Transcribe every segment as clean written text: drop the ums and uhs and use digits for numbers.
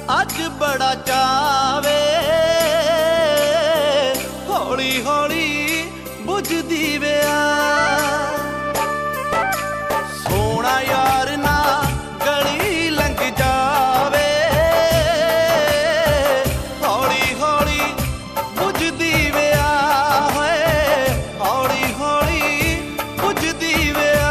अज बड़ा चावे हौली हौली बुझदी विया सोना यार ना गली लंघ जावे हौली हौली बुझदी विया है हौली हौली बुझदी विया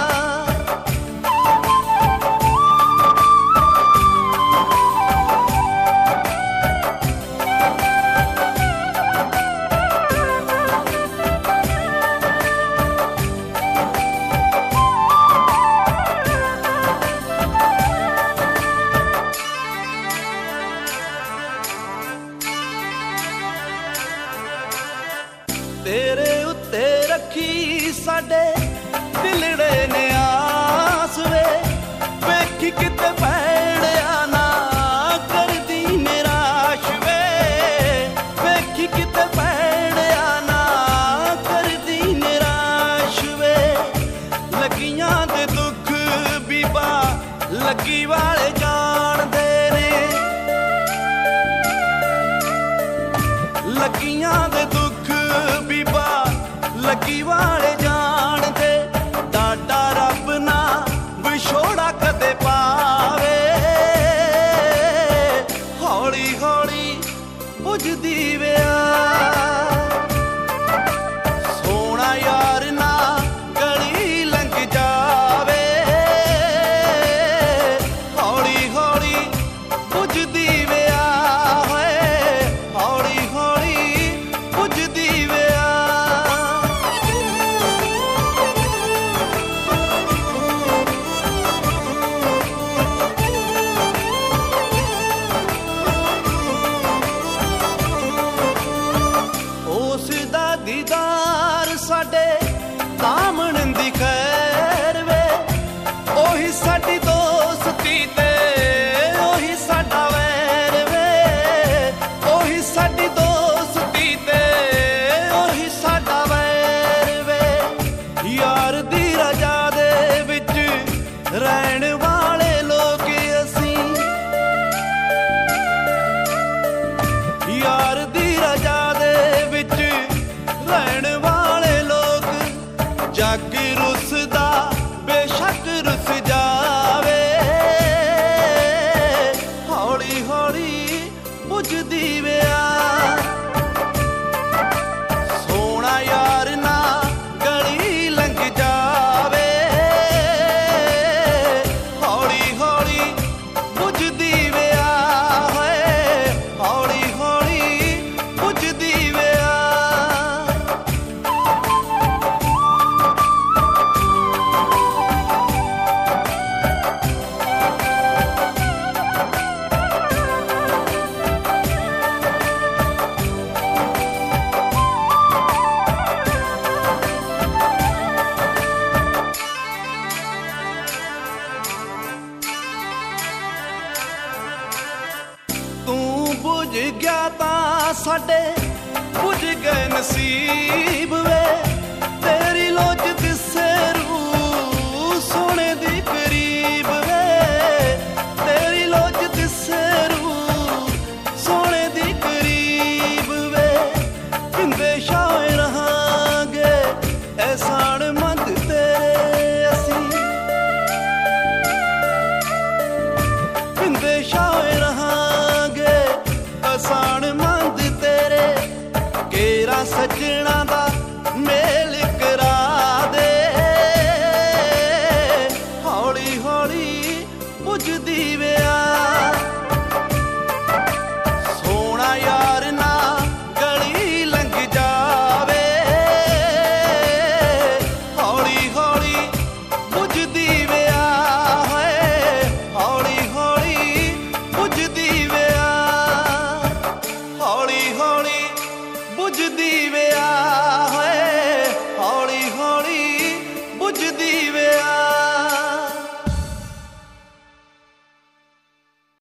तेरे उत्ते रखी साडे दिलड़े ने आस वे वेखी किते पैड़िया ना करदी निराश वे वेखी किते पैड़िया ना करदी निराश वे लगियां दे दुख बीबा लगी वाले जानदे ने लगियां दे दुख बीबा लगी वाले जानदे डाडा रब ना विछोड़ा कदे पावे हौली हौली बुझदी विया सोना यार ना गली लंघ जावे हौली हौली बुझदी विया है हौली हौली बुझदी विया उस दा दीदार साडे दामन दी खैर वे ओही साडी दोस्ती ते ओही साडा वैर वे ओही साडी दोस्ती ते ओही साडा वैर वे यार दी रजा दे विच रहण वाले लोग असीं यार दी रजा दे विच रहण वाले लोग जग रुसदा बेशक रुस जावे हौली हौली बुझदी विया सोना यार ना गली लंघ जावे हौली हौली बुझदी विया है हौली हौली बुझदी विया तू बुझ गया तां साडे बुझ गए नसीब वे तेरी लोच दिसे रूह सोने दी करीब वे तेरी लोच दिसे रूह सोने दी करीब वे पिंदे शाए रहांगे एहसान मंद तेरे असीं पिंदे शाए रहांगे एहसान मंद तेरे केरा सजना दा मेल करा दे हौली हौली बुझदी विया सोना यार ना गली लंघ जावे हौली हौली बुझदी विया है हौली हौली बुझदी विया हौली हौली बुझदी विया है